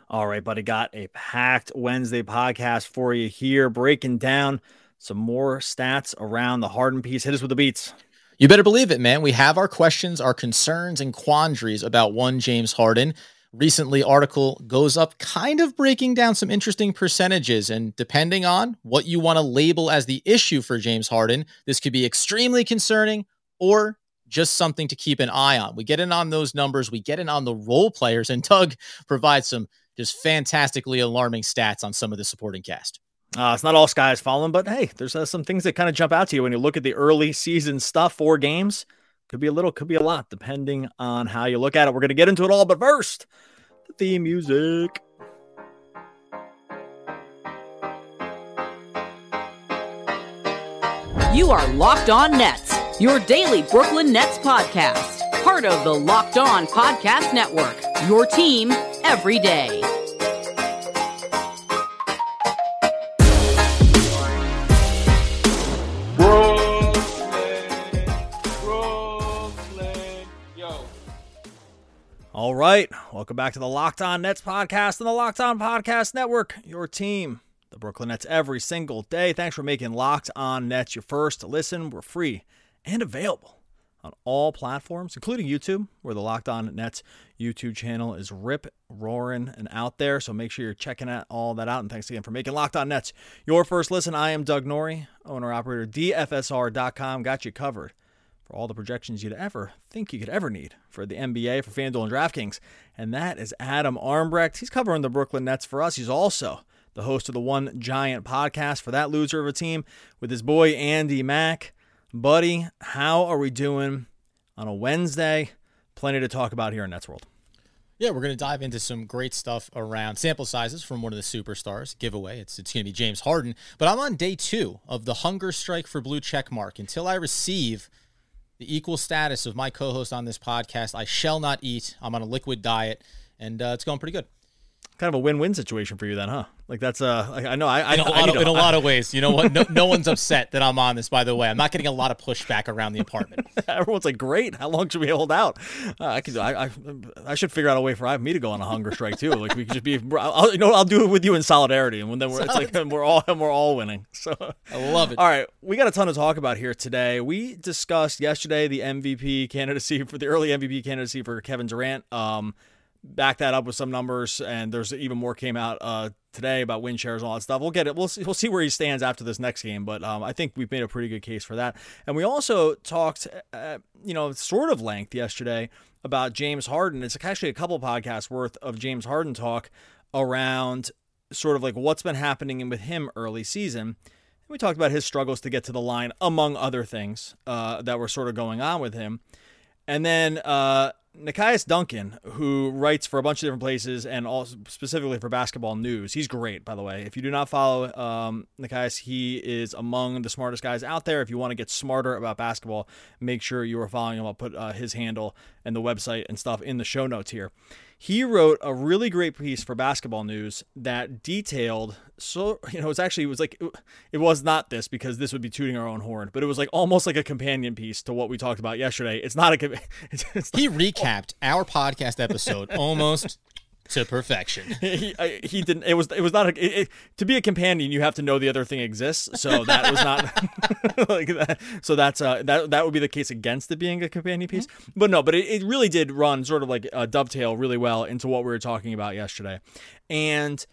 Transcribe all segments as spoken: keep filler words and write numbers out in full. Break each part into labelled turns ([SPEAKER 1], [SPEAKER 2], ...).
[SPEAKER 1] All right, buddy, got a packed Wednesday podcast for you here, breaking down some more stats around the Harden piece. Hit us with the beats.
[SPEAKER 2] You better believe it, man. We have our questions, our concerns, and quandaries about one James Harden. Recently, article goes up kind of breaking down some interesting percentages, and depending on what you want to label as the issue for James Harden, this could be extremely concerning or just something to keep an eye on. We get in on those numbers, we get in on the role players, and Doug provides some just fantastically alarming stats on some of the supporting cast.
[SPEAKER 1] Uh, it's not all skies falling, but hey, there's uh, some things that kind of jump out to you when you look at the early season stuff. Four games could be a little, could be a lot, depending on how you look at it. We're going to get into it all, but first, the theme music.
[SPEAKER 3] You are Locked On Nets, your daily Brooklyn Nets podcast. Part of the Locked On Podcast Network, your team every day.
[SPEAKER 1] All right, welcome back to the Locked On Nets podcast and the Locked On Podcast Network, your team, the Brooklyn Nets, every single day. Thanks for making Locked On Nets your first to listen. We're free and available on all platforms, including YouTube, where the Locked On Nets YouTube channel is rip roaring and out there. So make sure you're checking out all that out. And thanks again for making Locked On Nets your first listen. I am Doug Norrie, owner-operator, D F S R dot com. Got you covered for all the projections you'd ever think you could ever need for the N B A, for FanDuel and DraftKings. And that is Adam Armbrecht. He's covering the Brooklyn Nets for us. He's also the host of the One Giant podcast for that loser of a team with his boy Andy Mack. Buddy, how are we doing on a Wednesday? Plenty to talk about here in Nets World.
[SPEAKER 2] Yeah, we're going to dive into some great stuff around sample sizes from one of the superstars. Giveaway, it's it's going to be James Harden. But I'm on day two of the hunger strike for blue check mark. Until I receive the equal status of my co-host on this podcast, I shall not eat. I'm on a liquid diet, and uh, it's going pretty good.
[SPEAKER 1] Kind of a win-win situation for you then, huh? Like that's uh, like, I know I, I
[SPEAKER 2] in a,
[SPEAKER 1] I
[SPEAKER 2] lot, of,
[SPEAKER 1] to,
[SPEAKER 2] in a
[SPEAKER 1] I,
[SPEAKER 2] lot of ways. You know what? No, no one's upset that I'm on this. By the way, I'm not getting a lot of pushback around the apartment.
[SPEAKER 1] Everyone's like, "Great! How long should we hold out?" Uh, I could, I, I, I should figure out a way for me to go on a hunger strike too. Like we could just be, I'll, you know, I'll do it with you in solidarity, and then we're, it's like and we're all and we're all winning. So
[SPEAKER 2] I love it.
[SPEAKER 1] All right, we got a ton to talk about here today. We discussed yesterday the M V P candidacy for the early M V P candidacy for Kevin Durant. Um. Back that up with some numbers, and there's even more came out uh, today about win shares and all that stuff. We'll get it. We'll see, we'll see where he stands after this next game, but um, I think we've made a pretty good case for that. And we also talked, uh, you know, sort of length yesterday about James Harden. It's actually a couple podcasts worth of James Harden talk around sort of like what's been happening with him early season. We talked about his struggles to get to the line, among other things uh, that were sort of going on with him. And then uh, Nekias Duncan, who writes for a bunch of different places and also specifically for Basketball News. He's great, by the way. If you do not follow um, Nekias, he is among the smartest guys out there. If you want to get smarter about basketball, make sure you are following him. I'll put uh, his handle and the website and stuff in the show notes here. He wrote a really great piece for Basketball News that detailed, so, you know, it's actually, it was like, it was not this because this would be tooting our own horn, but it was like almost like a companion piece to what we talked about yesterday. It's not a, it's, it's
[SPEAKER 2] he recapped our podcast episode almost to perfection.
[SPEAKER 1] He I, he didn't. It was it was not a, it, it, to be a companion. You have to know the other thing exists. So that was not like that. So that's uh that that would be the case against it being a companion piece. But no, but it, it really did run sort of like a dovetail really well into what we were talking about yesterday, and.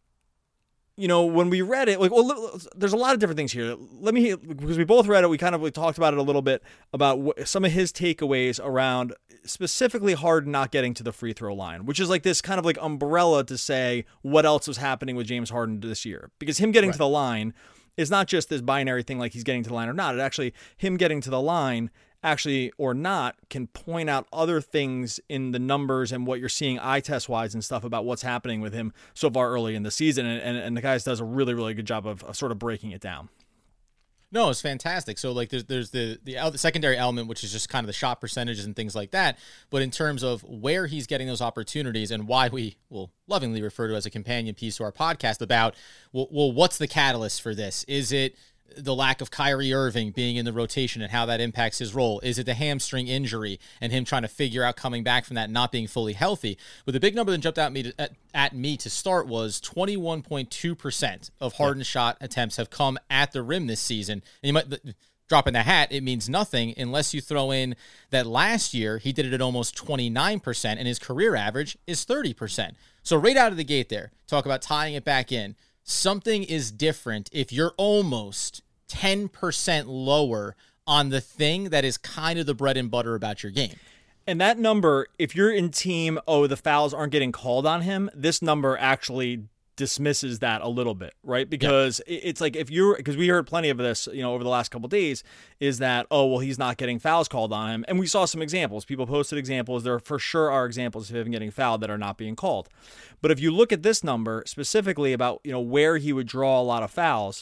[SPEAKER 1] You know, when we read it, like, well, there's a lot of different things here. Let me, because we both read it, we kind of like talked about it a little bit about what, some of his takeaways around specifically Harden not getting to the free throw line, which is like this kind of like umbrella to say what else was happening with James Harden this year. Because him getting right. to the line is not just this binary thing like he's getting to the line or not. It actually, him getting to the line actually or not can point out other things in the numbers and what you're seeing eye test wise and stuff about what's happening with him so far early in the season. And, and, and the guys does a really, really good job of, of sort of breaking it down.
[SPEAKER 2] No, it's fantastic. So like there's there's the, the the secondary element, which is just kind of the shot percentages and things like that. But in terms of where he's getting those opportunities and why we will lovingly refer to as a companion piece to our podcast about, well, well what's the catalyst for this? Is it the lack of Kyrie Irving being in the rotation and how that impacts his role? Is it the hamstring injury and him trying to figure out coming back from that, not being fully healthy? But the big number that jumped out at me to, at, at me to start was twenty-one point two percent of Harden's yeah. shot attempts have come at the rim this season. And you might drop in the hat, it means nothing unless you throw in that last year he did it at almost twenty-nine percent and his career average is thirty percent. So right out of the gate there, talk about tying it back in. Something is different if you're almost ten percent lower on the thing that is kind of the bread and butter about your game.
[SPEAKER 1] And that number, if you're in team, oh, the fouls aren't getting called on him, this number actually dismisses that a little bit, right? Because yep. it's like if you're, because we heard plenty of this, you know, over the last couple of days, is that, oh, well, he's not getting fouls called on him. And we saw some examples. People posted examples. There for sure are examples of him getting fouled that are not being called. But if you look at this number specifically about, you know, where he would draw a lot of fouls,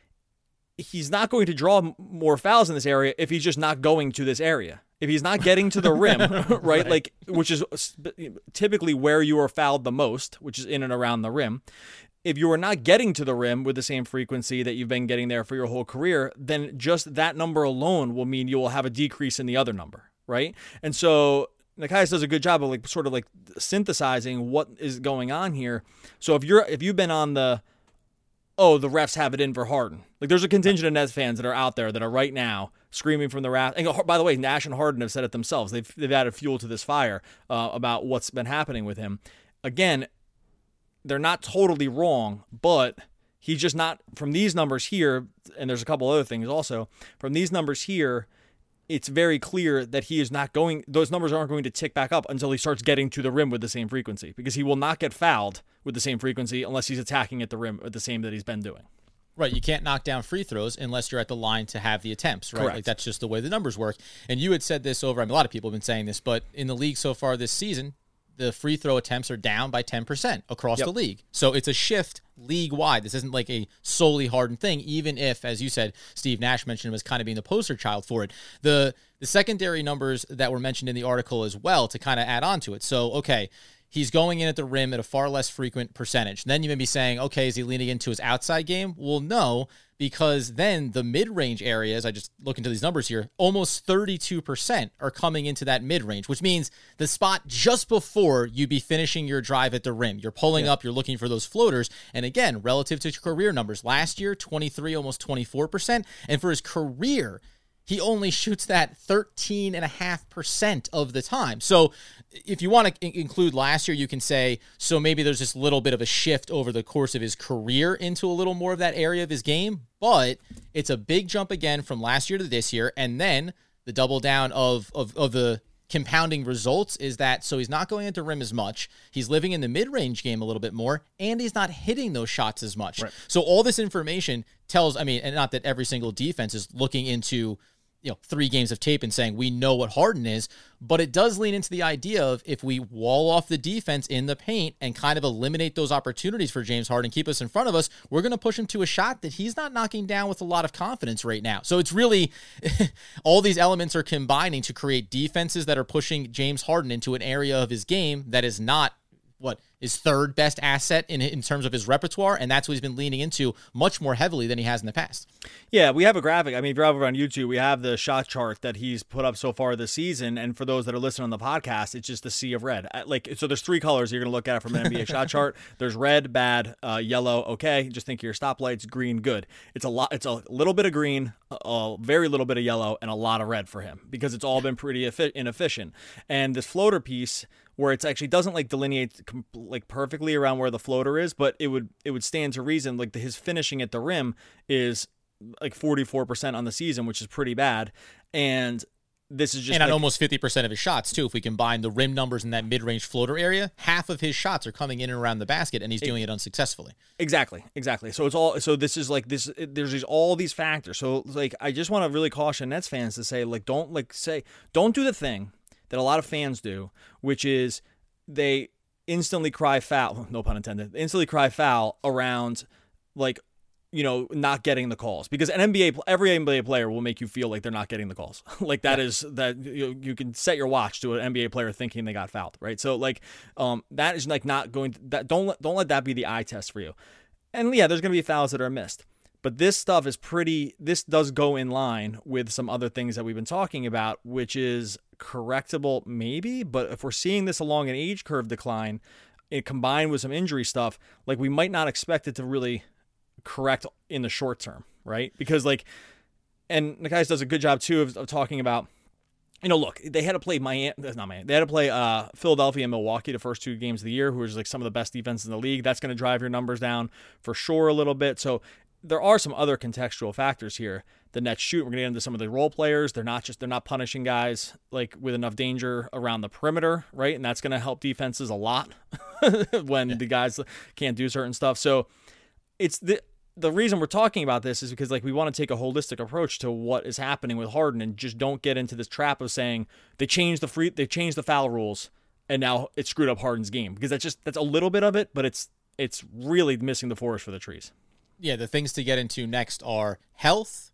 [SPEAKER 1] he's not going to draw more fouls in this area if he's just not going to this area. If he's not getting to the rim, right, right, like, which is typically where you are fouled the most, which is in and around the rim. If you are not getting to the rim with the same frequency that you've been getting there for your whole career, then just that number alone will mean you will have a decrease in the other number, right? And so Nekias does a good job of like sort of like synthesizing what is going on here. So if you're if you've been on the oh, the refs have it in for Harden. Like, there's a contingent of Nets fans that are out there that are right now screaming from the raft. And by the way, Nash and Harden have said it themselves. They've they've added fuel to this fire uh, about what's been happening with him. Again, they're not totally wrong, but he's just not, from these numbers here, and there's a couple other things also, from these numbers here, it's very clear that he is not going, those numbers aren't going to tick back up until he starts getting to the rim with the same frequency, because he will not get fouled with the same frequency unless he's attacking at the rim at the same that he's been doing.
[SPEAKER 2] Right, you can't knock down free throws unless you're at the line to have the attempts, right?
[SPEAKER 1] Correct.
[SPEAKER 2] Like, that's just the way the numbers work. And you had said this over, I mean, a lot of people have been saying this, but in the league so far this season, the free throw attempts are down by ten percent across yep. the league. So it's a shift league-wide. This isn't like a solely Harden thing, even if, as you said, Steve Nash mentioned him as kind of being the poster child for it. The the secondary numbers that were mentioned in the article as well to kind of add on to it. So, okay, he's going in at the rim at a far less frequent percentage. Then you may be saying, okay, is he leaning into his outside game? Well, no, because then the mid-range areas, I just look into these numbers here, almost thirty-two percent are coming into that mid-range, which means the spot just before you'd be finishing your drive at the rim. You're pulling yeah. up, you're looking for those floaters. And again, relative to career numbers, last year, twenty-three, almost twenty-four percent. And for his career, he only shoots that thirteen point five percent of the time. So if you want to in- include last year, you can say, so maybe there's this little bit of a shift over the course of his career into a little more of that area of his game, but it's a big jump again from last year to this year. And then the double down of, of, of the compounding results is that, so he's not going into rim as much, he's living in the mid-range game a little bit more, and he's not hitting those shots as much. Right. So all this information tells, I mean, and not that every single defense is looking into, you know, three games of tape and saying, we know what Harden is, but it does lean into the idea of if we wall off the defense in the paint and kind of eliminate those opportunities for James Harden, keep us in front of us, we're going to push him to a shot that he's not knocking down with a lot of confidence right now. So it's really, all these elements are combining to create defenses that are pushing James Harden into an area of his game that is not what his third best asset in in terms of his repertoire, and that's what he's been leaning into much more heavily than he has in the past. Yeah, we have a graphic. I mean, if you're over on YouTube, we have the shot chart that he's put up so far this season, and for those that are listening on the podcast, it's just a sea of red. Like, so there's three colors you're going to look at from an N B A shot chart. There's red, bad, uh, yellow, okay. Just think of your stoplights, green, good. It's a lot. It's a little bit of green, a, a very little bit of yellow, and a lot of red for him because it's all been pretty effi- inefficient. And this floater piece, where it's actually doesn't like delineate like perfectly around where the floater is, but it would it would stand to reason. Like the, his finishing at the rim is like forty-four percent on the season, which is pretty bad. And this is just and on
[SPEAKER 1] like,
[SPEAKER 2] almost fifty percent of his shots too. If we combine the rim numbers in that mid-range floater area, half of his shots are coming in and around the basket, and he's doing it, it unsuccessfully.
[SPEAKER 1] Exactly, exactly. So it's all. So this is like this. It, there's these, all these factors. So like, I just want to really caution Nets fans to say like, don't like say, don't do the thing that a lot of fans do, which is they instantly cry foul, no pun intended, instantly cry foul around like, you know, not getting the calls, because an N B A, every N B A player will make you feel like they're not getting the calls. Like that yeah. is that you, you can set your watch to an N B A player thinking they got fouled, right? So like, um, that is like not going to, that don't let, don't let that be the eye test for you. And yeah, there's going to be fouls that are missed, But this stuff is pretty, this does go in line with some other things that we've been talking about, which is correctable maybe, but if we're seeing this along an age curve decline, it combined with some injury stuff, like we might not expect it to really correct in the short term, right? Because like, and the guys does a good job too of, of talking about, you know, look, they had to play Miami, not Miami, they had to play uh, Philadelphia and Milwaukee the first two games of the year, who is like some of the best defenses in the league. That's going to drive your numbers down for sure a little bit. So there are some other contextual factors here. The Nets shoot, we're going to get into some of the role players. They're not just, they're not punishing guys like with enough danger around the perimeter, right? And that's going to help defenses a lot when yeah. the guys can't do certain stuff. So it's the, the reason we're talking about this is because like we want to take a holistic approach to what is happening with Harden and just don't get into this trap of saying they changed the free, they changed the foul rules and now it screwed up Harden's game, because that's just, that's a little bit of it, but it's, it's really missing the forest for the trees.
[SPEAKER 2] Yeah. The things to get into next are health,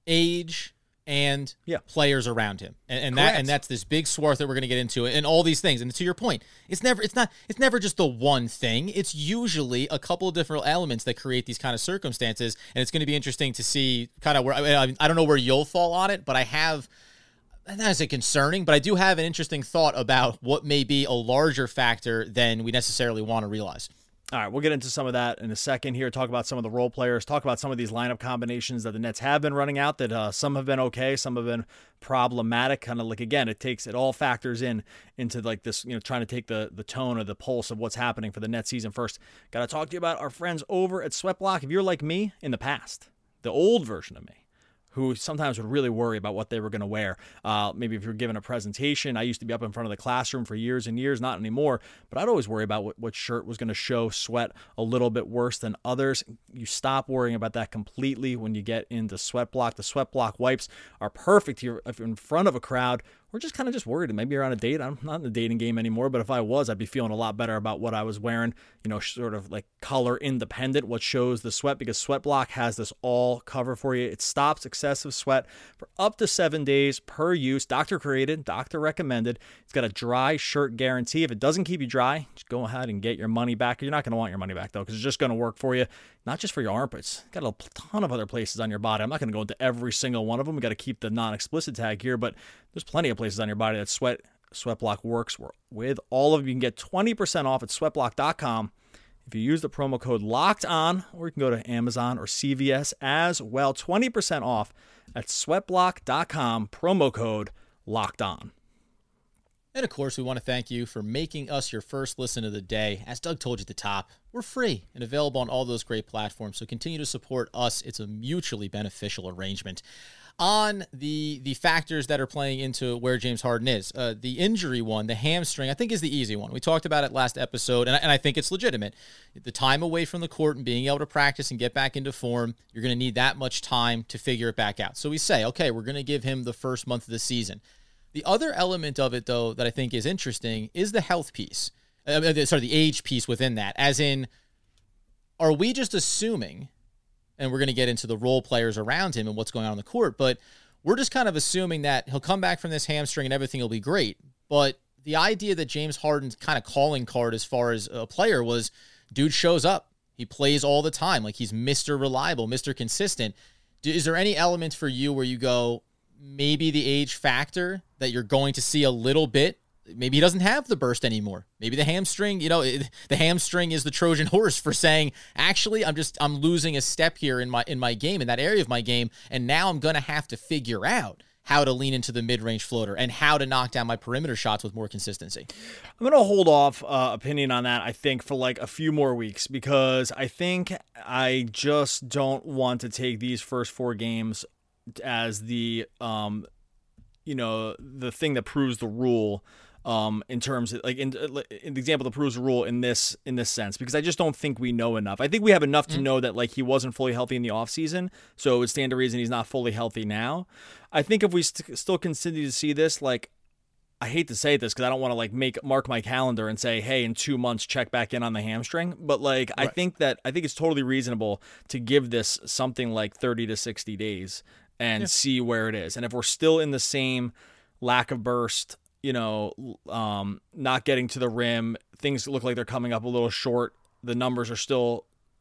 [SPEAKER 2] age, and
[SPEAKER 1] yeah.
[SPEAKER 2] players around him. And, and that, and that's this big swath that we're going to get into, and all these things. And to your point, it's never, it's not, it's never just the one thing. It's usually a couple of different elements that create these kind of circumstances. And it's going to be interesting to see kind of where, I, I don't know where you'll fall on it, but I have, not as it concerning, but I do have an interesting thought about what may be a larger factor than we necessarily want to realize.
[SPEAKER 1] All right, we'll get into some of that in a second here, talk about some of the role players, talk about some of these lineup combinations that the Nets have been running out, that uh, some have been okay, some have been problematic. Kind of like, again, it takes, it all factors in into like this, you know, trying to take the the tone or the pulse of what's happening for the Nets season. First, got to talk to you about our friends over at Sweatblock. If you're like me in the past, the old version of me, who sometimes would really worry about what they were going to wear. Uh, maybe if you're giving a presentation, I used to be up in front of the classroom for years and years, not anymore, but I'd always worry about what, what shirt was going to show sweat a little bit worse than others. You stop worrying about that completely when you get into Sweatblock. The Sweatblock wipes are perfect here if you're in front of a crowd. We're just kind of just worried. Maybe you're on a date. I'm not in the dating game anymore, but if I was, I'd be feeling a lot better about what I was wearing, you know, sort of like color independent, what shows the sweat, because Sweatblock has this all cover for you. It stops excessive sweat for up to seven days per use. Doctor created, doctor recommended. It's got a dry shirt guarantee. If it doesn't keep you dry, just go ahead and get your money back. You're not going to want your money back though, because it's just going to work for you. Not just for your armpits. Got a ton of other places on your body. I'm not going to go into every single one of them. We got to keep the non-explicit tag here, but there's plenty of places on your body that sweat Sweatblock works with. All of them. You can get twenty percent off at sweatblock dot com if you use the promo code Locked On, or you can go to Amazon or C V S as well. twenty percent off at sweatblock dot com, promo code Locked On.
[SPEAKER 2] And of course, we want to thank you for making us your first listen of the day. As Doug told you at the top, we're free and available on all those great platforms, so continue to support us. It's a mutually beneficial arrangement. On the the factors that are playing into where James Harden is, uh, the injury one, the hamstring, I think is the easy one. We talked about it last episode, and I, and I think it's legitimate. The time away from the court and being able to practice and get back into form, you're going to need that much time to figure it back out. So we say, okay, we're going to give him the first month of the season. The other element of it, though, that I think is interesting is the health piece. Uh, sorry, the age piece within that. As in, are we just assuming, and we're going to get into the role players around him and what's going on on the court, but we're just kind of assuming that he'll come back from this hamstring and everything will be great. But the idea that James Harden's kind of calling card as far as a player was, dude shows up. He plays all the time. Like, he's Mister Reliable, Mister Consistent. Is there any element for you where you go, maybe the age factor that you're going to see a little bit, maybe he doesn't have the burst anymore. Maybe the hamstring, you know, it, the hamstring is the Trojan horse for saying, actually, I'm just, I'm losing a step here in my, in my game, in that area of my game. And now I'm going to have to figure out how to lean into the mid-range floater and how to knock down my perimeter shots with more consistency.
[SPEAKER 1] I'm going to hold off uh, opinion on that, I think, for like a few more weeks, because I think I just don't want to take these first four games as the, um, you know, the thing that proves the rule, um, in terms of like in, in the example that proves the rule in this, in this sense, because I just don't think we know enough. I think we have enough to know that like he wasn't fully healthy in the off season. So it would stand to reason he's not fully healthy now. I think if we st- still continue to see this, like, I hate to say this because I don't want to like make mark my calendar and say, hey, in two months, check back in on the hamstring. But like, right. I think that I think it's totally reasonable to give this something like thirty to sixty days and yeah. see where it is. And if we're still in the same lack of burst, you know, um, not getting to the rim, things look like they're coming up a little short. The numbers are still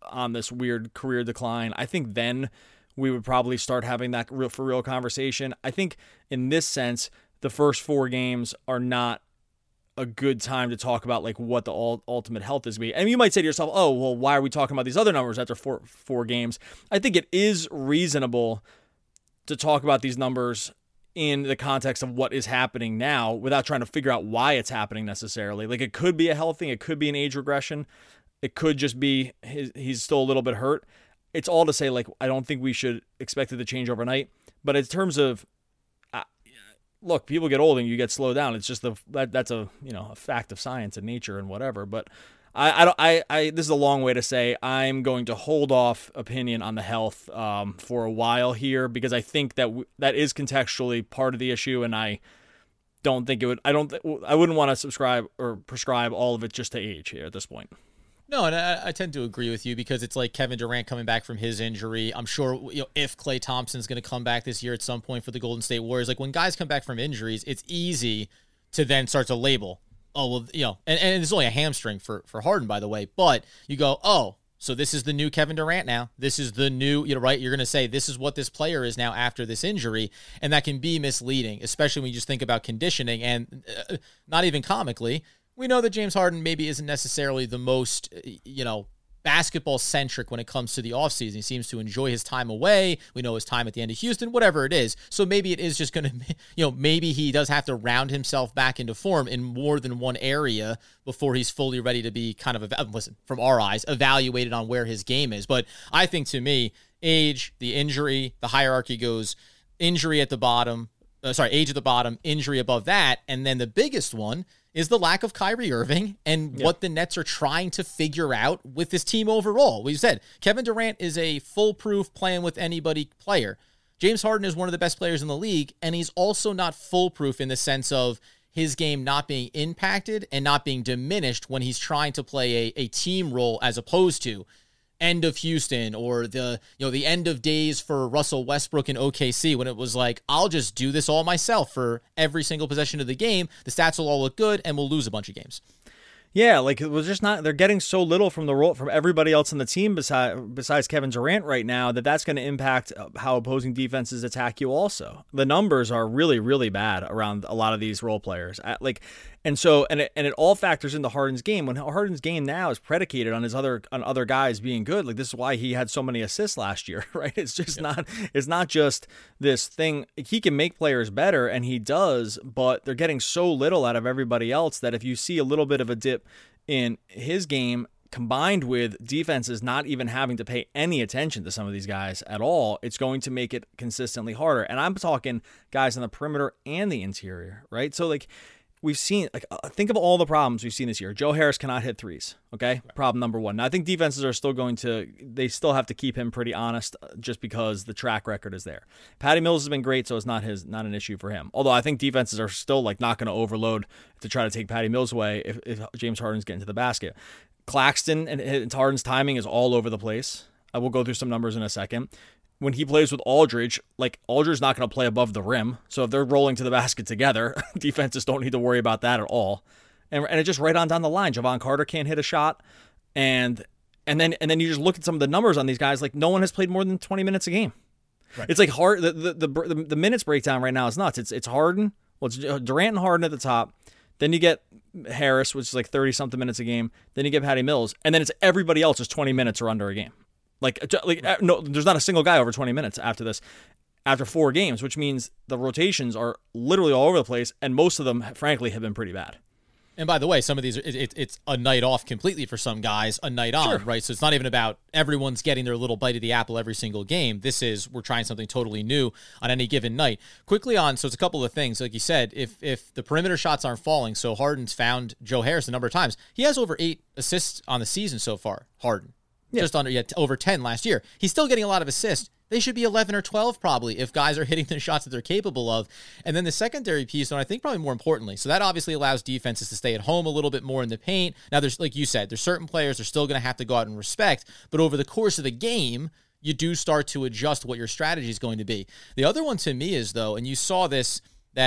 [SPEAKER 1] on this weird career decline, I think then we would probably start having that real for real conversation. I think in this sense, the first four games are not a good time to talk about like what the ultimate health is. And you might say to yourself, oh, well, why are we talking about these other numbers after four, four games? I think it is reasonable to talk about these numbers in the context of what is happening now without trying to figure out why it's happening necessarily. Like it could be a health thing. It could be an age regression. It could just be his, he's still a little bit hurt. It's all to say, like, I don't think we should expect it to change overnight. But in terms of, uh, look, people get old and you get slowed down. It's just the that, that's a you know a fact of science and nature and whatever. But I I don't I, I this is a long way to say I'm going to hold off opinion on the health um, for a while here because I think that w- that is contextually part of the issue, and I don't think it would. I don't. Th- I wouldn't want to subscribe or prescribe all of it just to age here at this point.
[SPEAKER 2] No, and I, I tend to agree with you because it's like Kevin Durant coming back from his injury. I'm sure you know if Klay Thompson's going to come back this year at some point for the Golden State Warriors. Like when guys come back from injuries, it's easy to then start to label, oh, well, you know, and, and it's only a hamstring for, for Harden, by the way. But you go, oh, so this is the new Kevin Durant now. This is the new, you know, right? You're going to say this is what this player is now after this injury. And that can be misleading, especially when you just think about conditioning and uh, not even comically. We know that James Harden maybe isn't necessarily the most, you know, basketball-centric when it comes to the offseason. He seems to enjoy his time away. We know his time at the end of Houston, whatever it is. So maybe it is just going to, you know, maybe he does have to round himself back into form in more than one area before he's fully ready to be kind of, listen, from our eyes, evaluated on where his game is. But I think to me, age, the injury, the hierarchy goes injury at the bottom, uh, sorry, age at the bottom, injury above that, and then the biggest one is the lack of Kyrie Irving and yep. what the Nets are trying to figure out with this team overall. We said Kevin Durant is a foolproof playing with anybody player. James Harden is one of the best players in the league, and he's also not foolproof in the sense of his game not being impacted and not being diminished when he's trying to play a, a team role as opposed to end of Houston or the you know the end of days for Russell Westbrook in O K C when it was like, I'll just do this all myself for every single possession of the game. The stats will all look good and we'll lose a bunch of games.
[SPEAKER 1] Yeah, like it was just not. They're getting so little from the role from everybody else on the team besides besides Kevin Durant right now that that's going to impact how opposing defenses attack you. Also, the numbers are really really bad around a lot of these role players. Like, and so and it, and it all factors into Harden's game. When Harden's game now is predicated on his other on other guys being good. Like this is why he had so many assists last year, right? It's just yep. not. It's not just this thing. He can make players better, and he does, but they're getting so little out of everybody else that if you see a little bit of a dip in his game combined with defenses not even having to pay any attention to some of these guys at all, it's going to make it consistently harder. And I'm talking guys on the perimeter and the interior, right? So like we've seen, like think of all the problems we've seen this year. Joe Harris cannot hit threes. Okay. Right. Problem number one. Now I think defenses are still going to, they still have to keep him pretty honest just because the track record is there. Patty Mills has been great. So it's not his, not an issue for him. Although I think defenses are still like not going to overload to try to take Patty Mills away if, if James Harden's getting to the basket. Claxton and, and Harden's timing is all over the place. I will go through some numbers in a second. When he plays with Aldridge, like Aldridge's not going to play above the rim. So if they're rolling to the basket together, defenses don't need to worry about that at all. And and it's just right on down the line. Javon Carter can't hit a shot. And and then and then you just look at some of the numbers on these guys, like no one has played more than twenty minutes a game. Right. It's like hard the the, the the the minutes breakdown right now is nuts. It's it's Harden. Well, it's Durant and Harden at the top. Then you get Harris, which is like thirty something minutes a game. Then you get Patty Mills, and then it's everybody else is twenty minutes or under a game. Like, like no, there's not a single guy over twenty minutes after this, after four games, which means the rotations are literally all over the place, and most of them, frankly, have been pretty bad.
[SPEAKER 2] And by the way, some of these, it, it, it's a night off completely for some guys, a night on, sure. right? So it's not even about everyone's getting their little bite of the apple every single game. This is, we're trying something totally new on any given night. Quickly on, so it's a couple of things. Like you said, if if the perimeter shots aren't falling, so Harden's found Joe Harris a number of times. He has over eight assists on the season so far, Harden. Yeah. Just under, yeah, over ten last year. He's still getting a lot of assists. They should be eleven or twelve probably if guys are hitting the shots that they're capable of. And then the secondary piece, and I think probably more importantly, so that obviously allows defenses to stay at home a little bit more in the paint. Now, there's like you said, there's certain players they're still going to have to go out and respect, but over the course of the game, you do start to adjust what your strategy is going to be. The other one to me is, though, and you saw this, that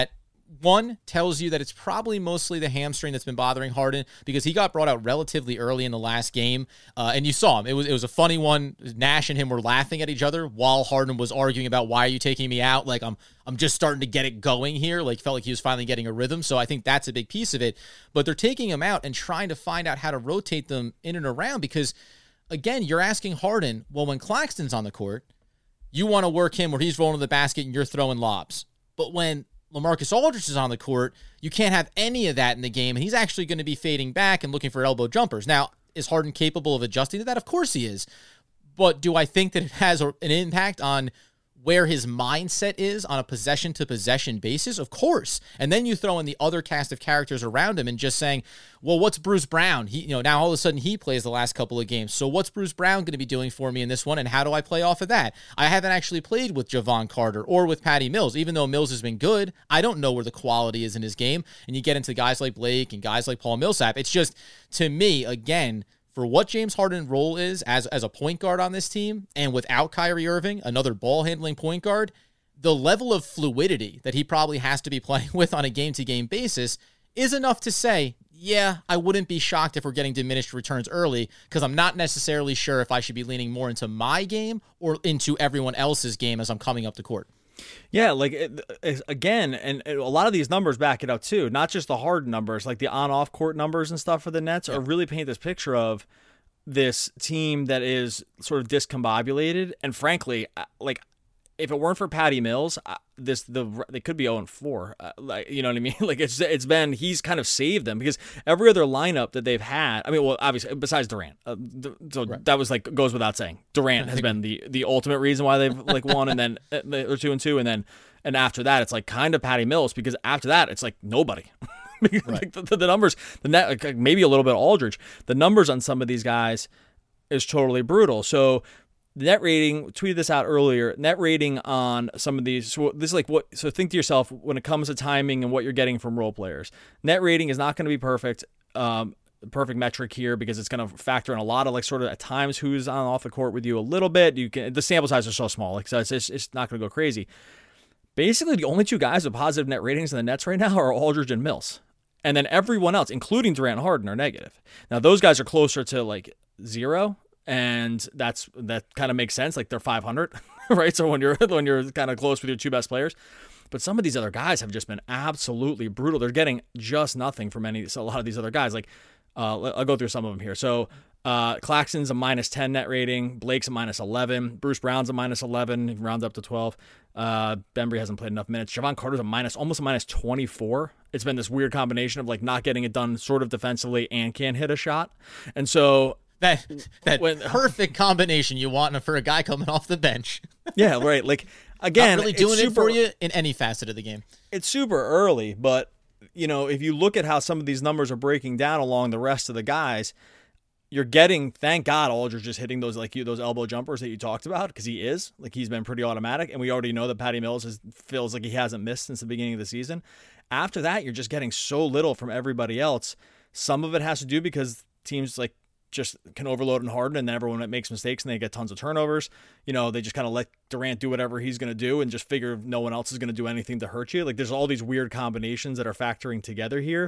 [SPEAKER 2] one tells you that it's probably mostly the hamstring that's been bothering Harden because he got brought out relatively early in the last game. Uh, and you saw him. It was it was a funny one. Nash and him were laughing at each other while Harden was arguing about, why are you taking me out? Like, I'm I'm just starting to get it going here. Like, felt like he was finally getting a rhythm. So I think that's a big piece of it. But they're taking him out and trying to find out how to rotate them in and around because, again, you're asking Harden, well, when Claxton's on the court, you want to work him where he's rolling to the basket and you're throwing lobs. But when LaMarcus Aldridge is on the court, you can't have any of that in the game, and he's actually going to be fading back and looking for elbow jumpers. Now, is Harden capable of adjusting to that? Of course he is. But do I think that it has an impact on where his mindset is on a possession-to-possession basis? Of course. And then you throw in the other cast of characters around him and just saying, well, what's Bruce Brown? He, you know, now all of a sudden he plays the last couple of games. So what's Bruce Brown going to be doing for me in this one, and how do I play off of that? I haven't actually played with Javon Carter or with Patty Mills. Even though Mills has been good, I don't know where the quality is in his game. And you get into guys like Blake and guys like Paul Millsap. It's just, to me, again, for what James Harden's role is as, as a point guard on this team, and without Kyrie Irving, another ball-handling point guard, the level of fluidity that he probably has to be playing with on a game-to-game basis is enough to say, yeah, I wouldn't be shocked if we're getting diminished returns early, because I'm not necessarily sure if I should be leaning more into my game or into everyone else's game as I'm coming up the court.
[SPEAKER 1] Yeah, like, it, it, again, and a lot of these numbers back it up too, not just the hard numbers, like the on-off court numbers and stuff for the Nets yeah. are really paint this picture of this team that is sort of discombobulated. And frankly, like, if it weren't for Patty Mills, this the they could be oh and four. Uh, like, you know what I mean? Like, it's it's been, he's kind of saved them, because every other lineup that they've had, I mean, well, obviously besides Durant, uh, so right. that was like goes without saying. Durant has been the the ultimate reason why they've like won, and then they're two and two, and then and after that it's like kind of Patty Mills, because after that it's like nobody. Right. Like the, the numbers, the net, like maybe a little bit of Aldridge. The numbers on some of these guys is totally brutal. So. The net rating, tweeted this out earlier, net rating on some of these, so this is like what, so think to yourself when it comes to timing and what you're getting from role players. Net rating is not going to be perfect, um, perfect metric here, because it's going to factor in a lot of like sort of at times who's on off the court with you a little bit. You can, the sample size are so small, like so it's, it's, it's not going to go crazy. Basically, the only two guys with positive net ratings in the Nets right now are Aldridge and Mills. And then everyone else, including Durant and Harden, are negative. Now, those guys are closer to like zero. And that's that kind of makes sense. Like they're five hundred, right? So when you're when you're kind of close with your two best players, but some of these other guys have just been absolutely brutal. They're getting just nothing from any. So a lot of these other guys, like uh, I'll go through some of them here. So uh, Claxton's a minus ten net rating. Blake's a minus eleven. Bruce Brown's a minus eleven. Rounds up to twelve. Uh, Bembry hasn't played enough minutes. Javon Carter's a minus, almost a minus twenty-four. It's been this weird combination of like not getting it done sort of defensively and can't hit a shot, and so.
[SPEAKER 2] That that when, perfect combination you want for a guy coming off the bench.
[SPEAKER 1] Yeah, right. Like, again,
[SPEAKER 2] not really doing
[SPEAKER 1] super,
[SPEAKER 2] it for you in any facet of the game.
[SPEAKER 1] It's super early, but you know, if you look at how some of these numbers are breaking down along the rest of the guys, you're getting, thank God, Aldridge just hitting those like you those elbow jumpers that you talked about, because he is like he's been pretty automatic, and we already know that Patty Mills is, feels like he hasn't missed since the beginning of the season. After that, you're just getting so little from everybody else. Some of it has to do because teams like. Just can overload and harden, and then everyone makes mistakes and they get tons of turnovers. You know, they just kind of let Durant do whatever he's going to do and just figure no one else is going to do anything to hurt you. Like there's all these weird combinations that are factoring together here,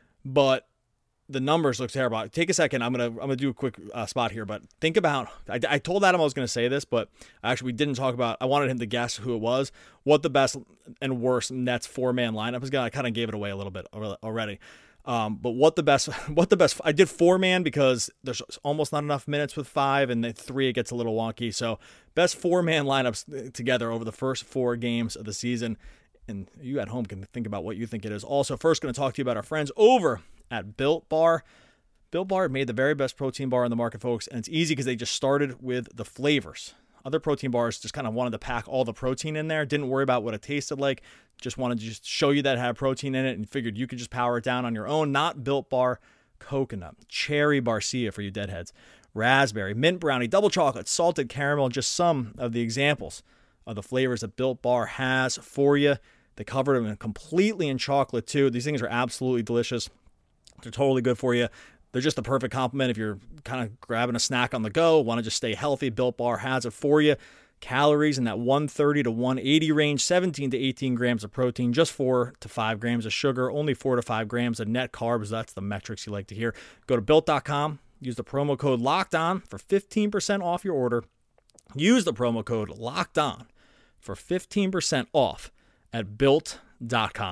[SPEAKER 1] but the numbers look terrible. Take a second. I'm going to, I'm going to do a quick uh, spot here, but think about, I, I told Adam I was going to say this, but actually we didn't talk about, I wanted him to guess who it was, what the best and worst Nets four man lineup is going to, I kind of gave it away a little bit already. Um, but what the best, what the best, I did four man because there's almost not enough minutes with five, and then three, it gets a little wonky. So best four man lineups together over the first four games of the season. And you at home can think about what you think it is. Also, first going to talk to you about our friends over at Built Bar. Built Bar made the very best protein bar in the market, folks. And it's easy because they just started with the flavors. Other protein bars just kind of wanted to pack all the protein in there. Didn't worry about what it tasted like. Just wanted to just show you that it had protein in it and figured you could just power it down on your own. Not Built Bar. Coconut, cherry barcia for you deadheads, raspberry, mint brownie, double chocolate, salted caramel. Just some of the examples of the flavors that Built Bar has for you. They covered them completely in chocolate too. These things are absolutely delicious. They're totally good for you. They're just the perfect complement if you're kind of grabbing a snack on the go, want to just stay healthy. Built Bar has it for you. calories in that one thirty to one eighty range, seventeen to eighteen grams of protein, just four to five grams of sugar, only four to five grams of net carbs. That's the metrics you like to hear. Go to built dot com, use the promo code LOCKEDON for fifteen percent off your order. Use the promo code LOCKEDON for fifteen percent off at built dot com.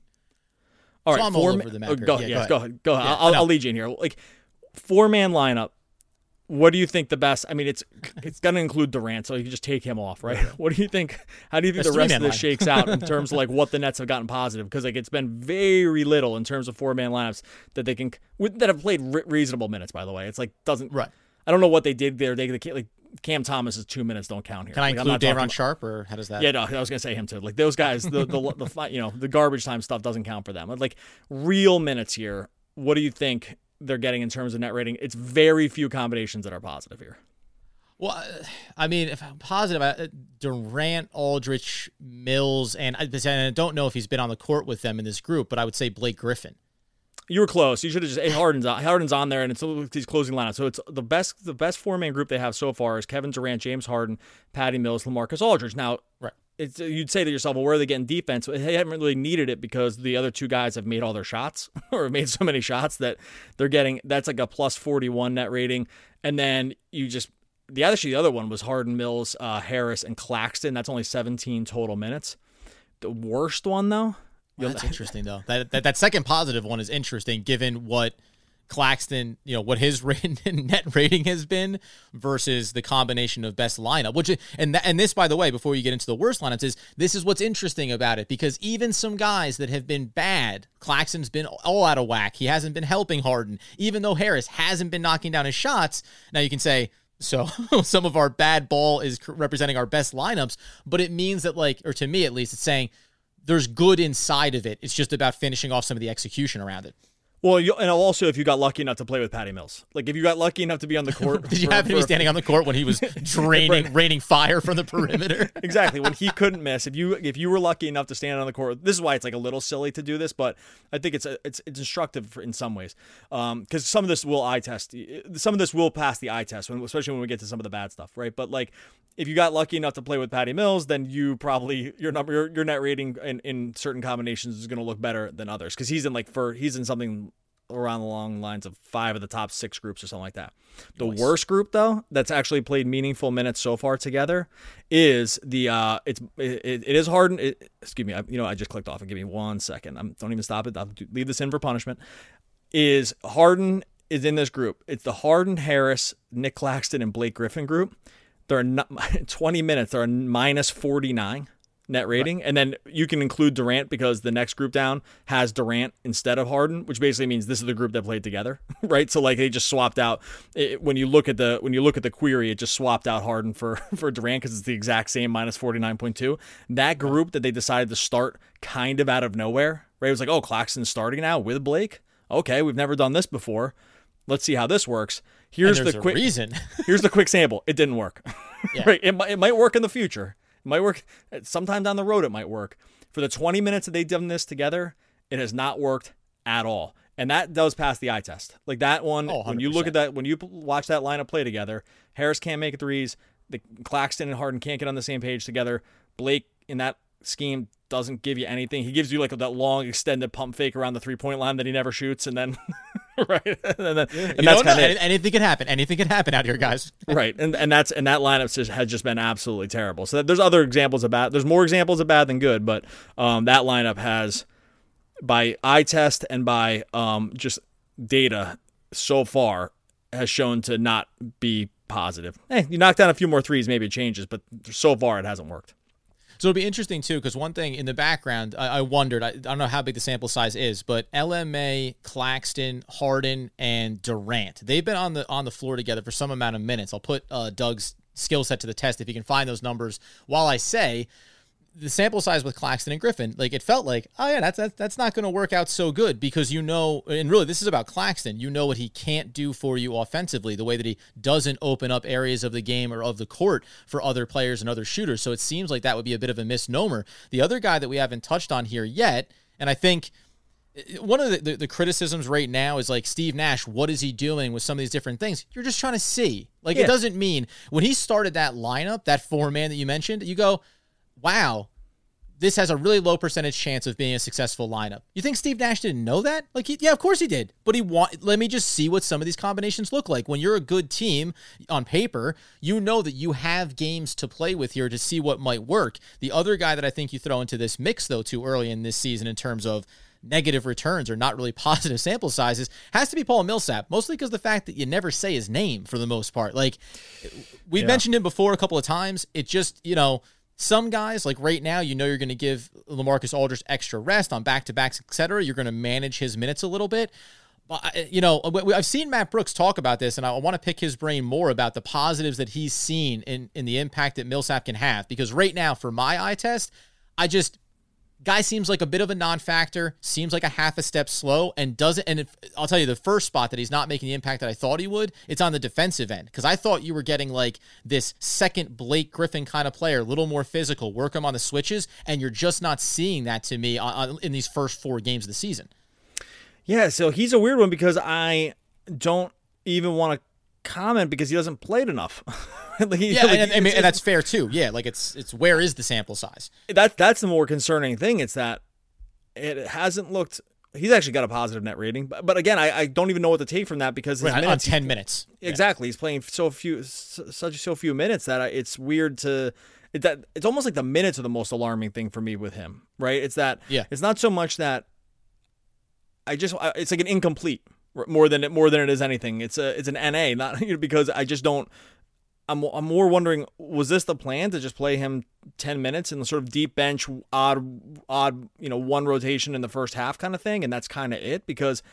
[SPEAKER 1] All
[SPEAKER 2] so
[SPEAKER 1] right,
[SPEAKER 2] I'm
[SPEAKER 1] four
[SPEAKER 2] all
[SPEAKER 1] ma-
[SPEAKER 2] over the
[SPEAKER 1] oh, go,
[SPEAKER 2] yeah,
[SPEAKER 1] yeah,
[SPEAKER 2] go ahead.
[SPEAKER 1] go ahead. Go ahead.
[SPEAKER 2] Yeah,
[SPEAKER 1] I'll,
[SPEAKER 2] no.
[SPEAKER 1] I'll lead you in here. Like, four-man lineup. What do you think the best? I mean, it's it's going to include Durant, so you can just take him off, right? What do you think? How do you think
[SPEAKER 2] That's
[SPEAKER 1] the rest of
[SPEAKER 2] three-man
[SPEAKER 1] this
[SPEAKER 2] line.
[SPEAKER 1] shakes out in terms of like what the Nets have gotten positive? Because like it's been very little in terms of four-man lineups that they can that have played re- reasonable minutes. By the way, it's like doesn't.
[SPEAKER 2] Right.
[SPEAKER 1] I don't know what they did there. They, they can't, like Cam Thomas's two minutes don't count here.
[SPEAKER 2] Can I
[SPEAKER 1] like, I'm
[SPEAKER 2] include
[SPEAKER 1] not talking
[SPEAKER 2] Day'Ron
[SPEAKER 1] about-
[SPEAKER 2] Sharp, or how does that?
[SPEAKER 1] Yeah, no, I was gonna say him too. Like those guys, the the, the fi- you know the garbage time stuff doesn't count for them. Like real minutes here. What do you think they're getting in terms of net rating? It's very few combinations that are positive here.
[SPEAKER 2] Well, uh, I mean, if I'm positive, uh, Durant, Aldridge, Mills, and I, and I don't know if he's been on the court with them in this group, but I would say Blake Griffin.
[SPEAKER 1] You were close. You should have just. Hey, Harden's on, Harden's on there, and it's these closing lineups. So it's the best. The best four man group they have so far is Kevin Durant, James Harden, Patty Mills, LaMarcus Aldridge. Now,
[SPEAKER 2] Right.
[SPEAKER 1] It's, you'd say to yourself, well, where are they getting defense? They haven't really needed it because the other two guys have made all their shots or made so many shots that they're getting. That's like a plus forty-one net rating, and then you just. The actually the other one was Harden, Mills, uh, Harris, and Claxton. That's only seventeen total minutes. The worst one though.
[SPEAKER 2] Well, that's interesting though. That, that that second positive one is interesting, given what Claxton, you know, what his net rating has been versus the combination of best lineup. Which and that, and this, by the way, before you get into the worst lineups, is this is what's interesting about it, because even some guys that have been bad, Claxton's been all out of whack. He hasn't been helping Harden, even though Harris hasn't been knocking down his shots. Now you can say. So some of our bad ball is representing our best lineups, but it means that, like, or to me at least, it's saying there's good inside of it. It's just about finishing off some of the execution around it.
[SPEAKER 1] Well, you, and also if you got lucky enough to play with Patty Mills, like if you got lucky enough to be on the court,
[SPEAKER 2] Did you
[SPEAKER 1] for,
[SPEAKER 2] happen to be
[SPEAKER 1] for-
[SPEAKER 2] standing on the court when he was draining, raining fire from the perimeter?
[SPEAKER 1] Exactly, when he couldn't miss. If you if you were lucky enough to stand on the court, this is why it's like a little silly to do this, but I think it's a, it's it's instructive for, in some ways, because um, some of this will eye test, some of this will pass the eye test, when, especially when we get to some of the bad stuff, right? But like if you got lucky enough to play with Patty Mills, then you probably your number your, your net rating in, in certain combinations is going to look better than others because he's in like for he's in something around the long lines of five of the top six groups or something like that. The
[SPEAKER 2] Nice.
[SPEAKER 1] worst group though, that's actually played meaningful minutes so far together, is the uh, it's it, it is Harden. It, excuse me, I, you know I just clicked off. And give me one second. I'm, don't even stop it. I'll do, leave this in for punishment. Is Harden is in this group? It's the Harden, Harris, Nick Claxton, and Blake Griffin group. They're not twenty minutes. They're a minus forty-nine. Net rating, right. And then you can include Durant because the next group down has Durant instead of Harden, which basically means this is the group that played together, right? So like they just swapped out. It, when you look at the when you look at the query, it just swapped out Harden for for Durant because it's the exact same minus forty-nine point two. That group that they decided to start kind of out of nowhere, right? It was like, oh, Claxton's starting now with Blake. Okay, we've never done this before. Let's see how this works. Here's
[SPEAKER 2] and there's
[SPEAKER 1] the
[SPEAKER 2] a
[SPEAKER 1] quick
[SPEAKER 2] reason.
[SPEAKER 1] Here's the quick sample. It didn't work.
[SPEAKER 2] Yeah.
[SPEAKER 1] Right? It might it might work in the future. It might work sometime down the road. It might work. For the twenty minutes that they've done this together, it has not worked at all. And that does pass the eye test. Like that one,
[SPEAKER 2] Oh,
[SPEAKER 1] when you look at that, when you watch that lineup play together, Harris can't make threes. The Claxton and Harden can't get on the same page together. Blake in that scheme doesn't give you anything. He gives you like that long extended pump fake around the three point line that he never shoots, and then right, and, then, and
[SPEAKER 2] You
[SPEAKER 1] that's
[SPEAKER 2] don't know.
[SPEAKER 1] kind of
[SPEAKER 2] Any- Anything can happen. Anything can happen out here, guys.
[SPEAKER 1] right, and and that's and that lineup just has just been absolutely terrible. So that, there's other examples of bad. There's more examples of bad than good, but um, that lineup has, by eye test and by um, just data so far, has shown to not be positive. Hey, you knock down a few more threes, maybe it changes, but so far it hasn't worked.
[SPEAKER 2] So it'll be interesting, too, because one thing in the background, I, I wondered, I, I don't know how big the sample size is, but L M A, Claxton, Harden, and Durant, they've been on the on the floor together for some amount of minutes. I'll put uh, Doug's skill set to the test if he can find those numbers while I say the sample size with Claxton and Griffin, like it felt like, oh yeah, that's that's, that's not going to work out so good because you know, and really this is about Claxton, you know what he can't do for you offensively, the way that he doesn't open up areas of the game or of the court for other players and other shooters. So it seems like that would be a bit of a misnomer. The other guy that we haven't touched on here yet, and I think one of the, the, the criticisms right now is like Steve Nash, what is he doing with some of these different things? You're just trying to see. Like, yeah. It doesn't mean when he started that lineup, that four-man that you mentioned, you go, wow, this has a really low percentage chance of being a successful lineup. You think Steve Nash didn't know that? Like, he, yeah, of course he did. But he want, let me just see what some of these combinations look like. When you're a good team on paper, you know that you have games to play with here to see what might work. The other guy that I think you throw into this mix, though, too early in this season in terms of negative returns or not really positive sample sizes has to be Paul Millsap, mostly because the fact that you never say his name for the most part. Like, we've yeah. mentioned him before a couple of times. It just, you know, some guys, like right now, you know you're going to give LaMarcus Aldridge extra rest on back-to-backs, et cetera. You're going to manage his minutes a little bit. But, you know, I've seen Matt Brooks talk about this, and I want to pick his brain more about the positives that he's seen in, in the impact that Millsap can have. Because right now, for my eye test, I just... Guy seems like a bit of a non-factor, seems like a half a step slow, and doesn't. And if, I'll tell you, the first spot that he's not making the impact that I thought he would, it's on the defensive end. Because I thought you were getting like this second Blake Griffin kind of player, a little more physical, work him on the switches, and you're just not seeing that to me on, on, in these first four games of the season.
[SPEAKER 1] Yeah, so he's a weird one because I don't even want to comment because he doesn't play it enough.
[SPEAKER 2] like, yeah, like, and, and, and that's fair too. Yeah, like it's it's where is the sample size?
[SPEAKER 1] That that's the more concerning thing. It's that it hasn't looked. He's actually got a positive net rating, but, but again, I, I don't even know what to take from that because his
[SPEAKER 2] right,
[SPEAKER 1] minutes,
[SPEAKER 2] on ten minutes.
[SPEAKER 1] Exactly, yeah. He's playing so few, such so few minutes that I, it's weird to. It, that it's almost like the minutes are the most alarming thing for me with him. Right? It's that.
[SPEAKER 2] Yeah.
[SPEAKER 1] It's not so much that. I just. It's like an incomplete. More than it, more than it is anything. It's a, it's an N A, not because I just don't. I'm, I'm more wondering, was this the plan to just play him ten minutes in the sort of deep bench, odd, odd, you know, one rotation in the first half kind of thing, and that's kind of it. Because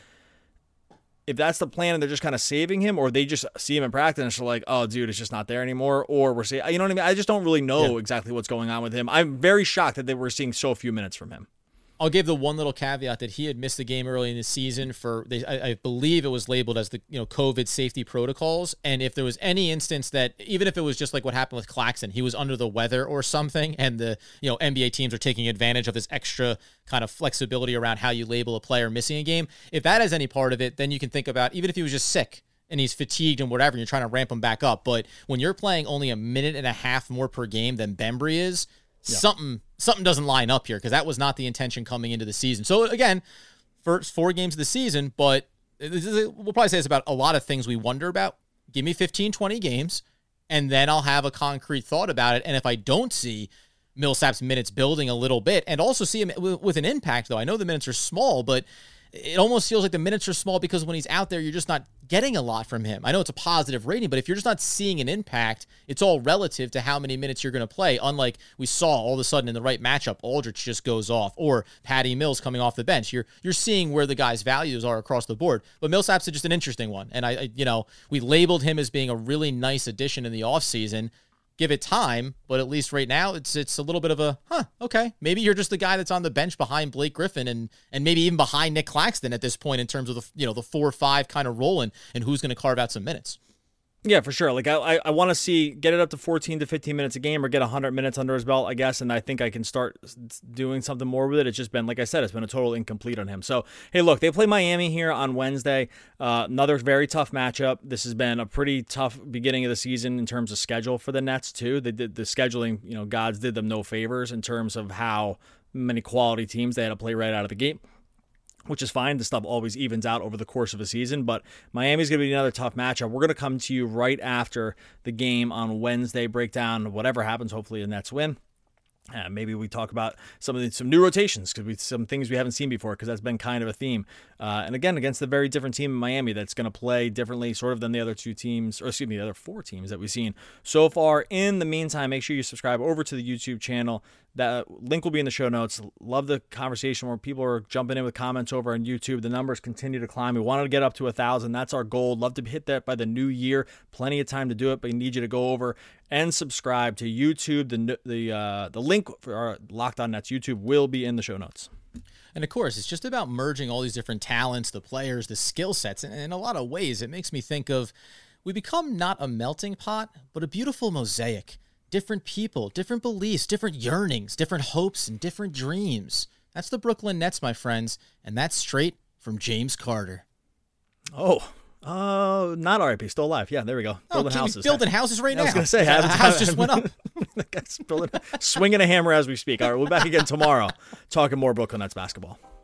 [SPEAKER 1] if that's the plan and they're just kind of saving him, or they just see him in practice and it's like, oh, dude, it's just not there anymore, or we're seeing, you know what I mean? I just don't really know yeah. exactly what's going on with him. I'm very shocked that they were seeing so few minutes from him.
[SPEAKER 2] I'll give the one little caveat that he had missed the game early in the season for, they, I, I believe it was labeled as the you know COVID safety protocols. And if there was any instance that, even if it was just like what happened with Claxton, he was under the weather or something, and the you know N B A teams are taking advantage of this extra kind of flexibility around how you label a player missing a game. If that has any part of it, then you can think about, even if he was just sick and he's fatigued and whatever, and you're trying to ramp him back up. But when you're playing only a minute and a half more per game than Bembry is, yeah. something something doesn't line up here, because that was not the intention coming into the season. So again, first four games of the season, but we'll probably say this about a lot of things we wonder about. Give me fifteen, twenty games, and then I'll have a concrete thought about it. And if I don't see Millsap's minutes building a little bit, and also see him with an impact, though, I know the minutes are small, but it almost feels like the minutes are small because when he's out there, you're just not getting a lot from him. I know it's a positive rating, but if you're just not seeing an impact, it's all relative to how many minutes you're going to play. Unlike we saw all of a sudden in the right matchup, Aldridge just goes off, or Patty Mills coming off the bench. You're you're seeing where the guys' values are across the board. But Millsap's just an interesting one. And I, I you know, we labeled him as being a really nice addition in the offseason. Give it time, but at least right now it's it's a little bit of a, huh, okay. Maybe you're just the guy that's on the bench behind Blake Griffin and and maybe even behind Nick Claxton at this point in terms of the you know the four or five kind of role and, and who's going to carve out some minutes.
[SPEAKER 1] Yeah, for sure. Like I, I, I want to see get it up to fourteen to fifteen minutes a game, or get one hundred minutes under his belt, I guess, and I think I can start doing something more with it. It's just been, like I said, it's been a total incomplete on him. So, hey, look, they play Miami here on Wednesday. Uh, another very tough matchup. This has been a pretty tough beginning of the season in terms of schedule for the Nets too. They did the scheduling, you know, gods did them no favors in terms of how many quality teams they had to play right out of the gate, which is fine. The stuff always evens out over the course of a season, but Miami's going to be another tough matchup. We're going to come to you right after the game on Wednesday, break down whatever happens. Hopefully the Nets win. Uh, maybe we talk about some of the, some new rotations, because we some things we haven't seen before, because that's been kind of a theme. Uh, and again, against a very different team in Miami that's going to play differently, sort of than the other two teams, or excuse me, the other four teams that we've seen so far. In the meantime, make sure you subscribe over to the YouTube channel. That link will be in the show notes. Love the conversation where people are jumping in with comments over on YouTube. The numbers continue to climb. We wanted to get up to a thousand. That's our goal. Love to hit that by the new year. Plenty of time to do it, but we need you to go over and subscribe to YouTube. The the uh, the link for our Locked On Nets YouTube will be in the show notes.
[SPEAKER 2] And of course, it's just about merging all these different talents, the players, the skill sets. And in a lot of ways, it makes me think of, we become not a melting pot, but a beautiful mosaic. Different people, different beliefs, different yearnings, different hopes, and different dreams. That's the Brooklyn Nets, my friends, and that's straight from James Carter.
[SPEAKER 1] Oh, uh, not R I P, still alive. Yeah, there we go. Building
[SPEAKER 2] oh,
[SPEAKER 1] houses.
[SPEAKER 2] Building houses right
[SPEAKER 1] I
[SPEAKER 2] now.
[SPEAKER 1] I was going to say,
[SPEAKER 2] the house just went up.
[SPEAKER 1] The guy's building, swinging a hammer as we speak. All right, we'll be back again tomorrow talking more Brooklyn Nets basketball.